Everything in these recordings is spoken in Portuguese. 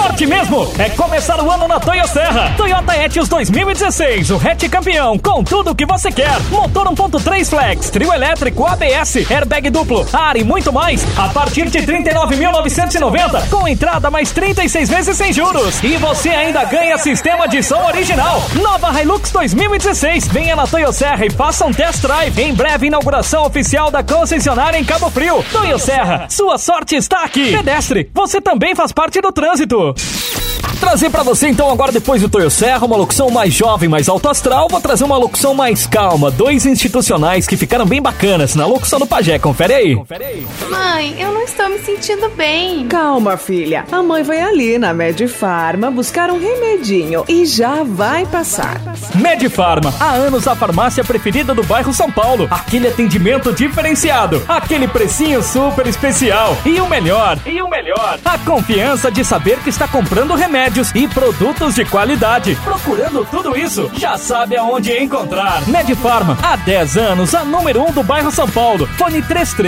sorte mesmo é começar o ano na Toyo Serra. Toyota Etios 2016, o hatch campeão, com tudo o que você quer. Motor 1.3 flex, trio elétrico, ABS, airbag duplo, ar e muito mais. A partir de R$ 39.990, com entrada mais 36 vezes sem juros. E você ainda ganha sistema de som original. Nova Hilux 2016. Venha na Toyo Serra e faça um test drive. Em breve, inauguração oficial da concessionária em Cabo Frio. Toyo Serra, sua sorte está aqui. Pedestre, você também faz parte do trânsito. Trazer pra você então agora, depois do Toyo Serra, uma locução mais jovem, mais alto astral. Vou trazer uma locução mais calma, dois institucionais que ficaram bem bacanas na locução do Pajé. Confere aí. Mãe, eu não estou me sentindo bem. Calma, filha. A mãe vai ali na Medifarma buscar um remedinho e já vai passar. Medifarma, há anos a farmácia preferida do bairro São Paulo. Aquele atendimento diferenciado, aquele precinho super especial. E o melhor, a confiança de saber que está comprando remédios e produtos de qualidade. Procurando tudo isso, já sabe aonde encontrar. Medifarma, há 10 anos, a número 1 do bairro São Paulo. Fone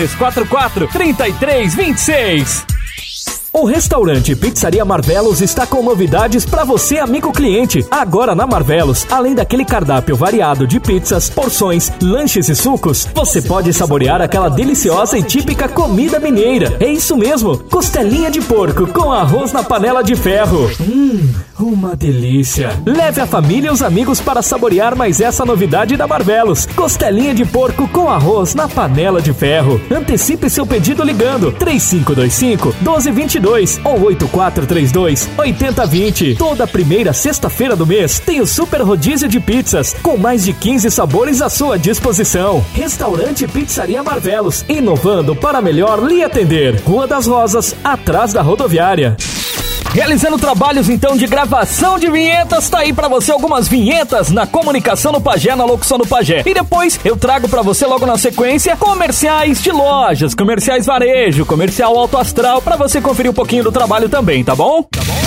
3344-3326. O restaurante Pizzaria Marvelos está com novidades para você, amigo cliente. Agora na Marvelos, além daquele cardápio variado de pizzas, porções, lanches e sucos, você pode saborear aquela deliciosa e típica comida mineira. É isso mesmo, costelinha de porco com arroz na panela de ferro. Uma delícia. Leve a família e os amigos para saborear mais essa novidade da Marvelos. Costelinha de porco com arroz na panela de ferro. Antecipe seu pedido ligando 3525-1222 ou 8432-8020. Toda primeira sexta-feira do mês tem o super rodízio de pizzas com mais de 15 sabores à sua disposição. Restaurante Pizzaria Marvelos, inovando para melhor lhe atender. Rua das Rosas, atrás da rodoviária. Realizando trabalhos então de gravação de vinhetas, tá aí pra você algumas vinhetas na comunicação do Pajé, na locução do Pajé. E depois eu trago pra você logo na sequência comerciais de lojas, comerciais varejo, comercial alto astral, pra você conferir um pouquinho do trabalho também, tá bom?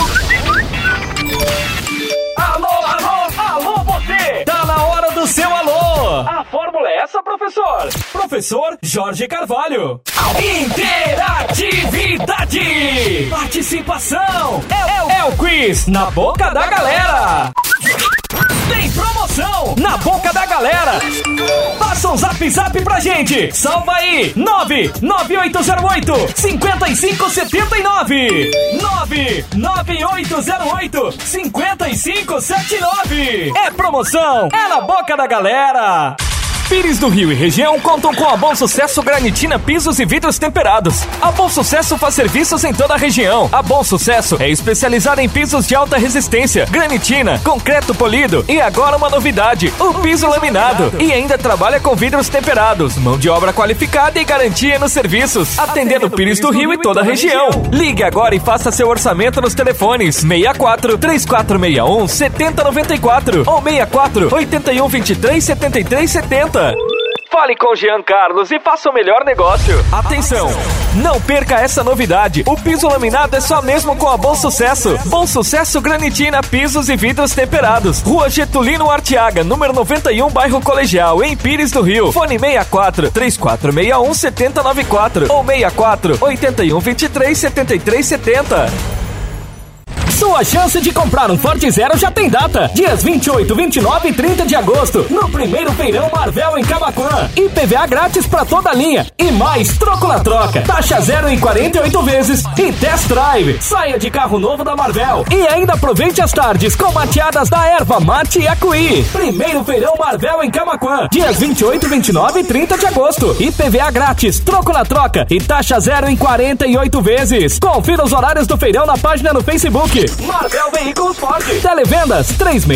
Alô, alô, alô você! Tá na hora do seu alô! A fórmula é essa, professor? Professor Jorge Carvalho. Interatividade! Participação! É o quiz na boca da galera! Tem promoção na boca da galera! Passa um zap pra gente! Salva aí! 99808-5579! 99808-5579! É promoção! É na boca da galera! Pires do Rio e região contam com a Bom Sucesso Granitina Pisos e Vidros Temperados. A Bom Sucesso faz serviços em toda a região. A Bom Sucesso é especializada em pisos de alta resistência, granitina, concreto polido e agora uma novidade, o piso laminado. E ainda trabalha com vidros temperados, mão de obra qualificada e garantia nos serviços. Atendendo Pires do Rio e toda a região. Ligue agora e faça seu orçamento nos telefones 64 3461 7094 ou 64 8123 7370. Fale com Jean Carlos e faça o melhor negócio. Atenção, não perca essa novidade. O piso laminado é só mesmo com a Bom Sucesso. Bom Sucesso Granitina, pisos e vidros temperados. Rua Getulino Arteaga, número 91, bairro Colegial, em Pires do Rio. Fone 64 3461 7094 ou 64 8123 7370. Sua chance de comprar um Ford Zero já tem data. Dias 28, 29 e 30 de agosto, no primeiro feirão Marvel em Camaquã. IPVA grátis pra toda a linha. E mais, troco na troca. Taxa zero em 48 vezes e test drive. Saia de carro novo da Marvel. E ainda aproveite as tardes com mateadas da Erva Mate e Acuí. Primeiro feirão Marvel em Camaquã. Dias 28, 29 e 30 de agosto. IPVA grátis, troco na troca e taxa zero em 48 vezes. Confira os horários do feirão na página no Facebook. Marvel Veículos Ford. Televendas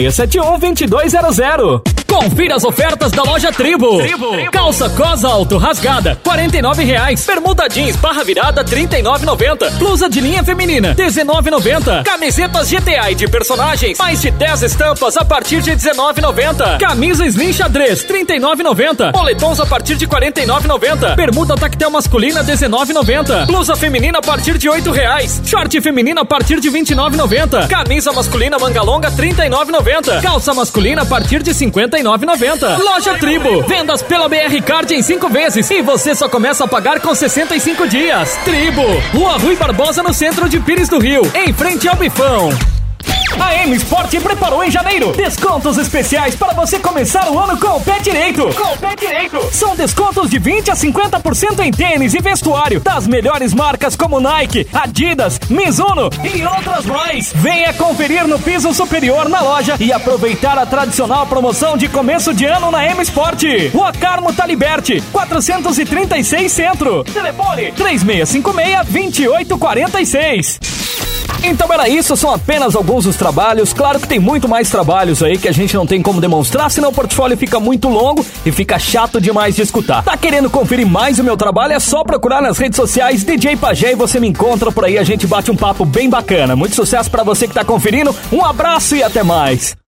3671-2200. Confira as ofertas da loja Tribo. Calça Cosa Alto rasgada R$49. Bermuda jeans barra virada R$39,90. Blusa de linha feminina R$19,90. Camisetas GTA e de personagens mais de 10 estampas a partir de R$19,90. Camisa Slim xadrez R$39,90. Moletons a partir de R$49,90. Bermuda tactel masculina R$19,90. Blusa feminina a partir de R$8. Short feminino a partir de R$29,90. Camisa masculina manga longa R$39,90. Calça masculina a partir de R$59,90. 99,90. Loja Tribo. Vendas pela BR Card em 5 vezes e você só começa a pagar com 65 dias. Tribo. Rua Rui Barbosa, no centro de Pires do Rio, em frente ao Bifão. A M Sport preparou em janeiro descontos especiais para você começar o ano com o pé direito. São descontos de 20 a 50% em tênis e vestuário das melhores marcas como Nike, Adidas, Mizuno e outras mais. Venha conferir no piso superior na loja e aproveitar a tradicional promoção de começo de ano na M Sport. Rua Carmo Taliberti, 436 Centro. Telefone 3656-2846. Então era isso, são apenas alguns dos trabalhos. Claro que tem muito mais trabalhos aí que a gente não tem como demonstrar, senão o portfólio fica muito longo e fica chato demais de escutar. Tá querendo conferir mais o meu trabalho? É só procurar nas redes sociais DJ Pajé e você me encontra por aí, a gente bate um papo bem bacana. Muito sucesso pra você que tá conferindo, um abraço e até mais.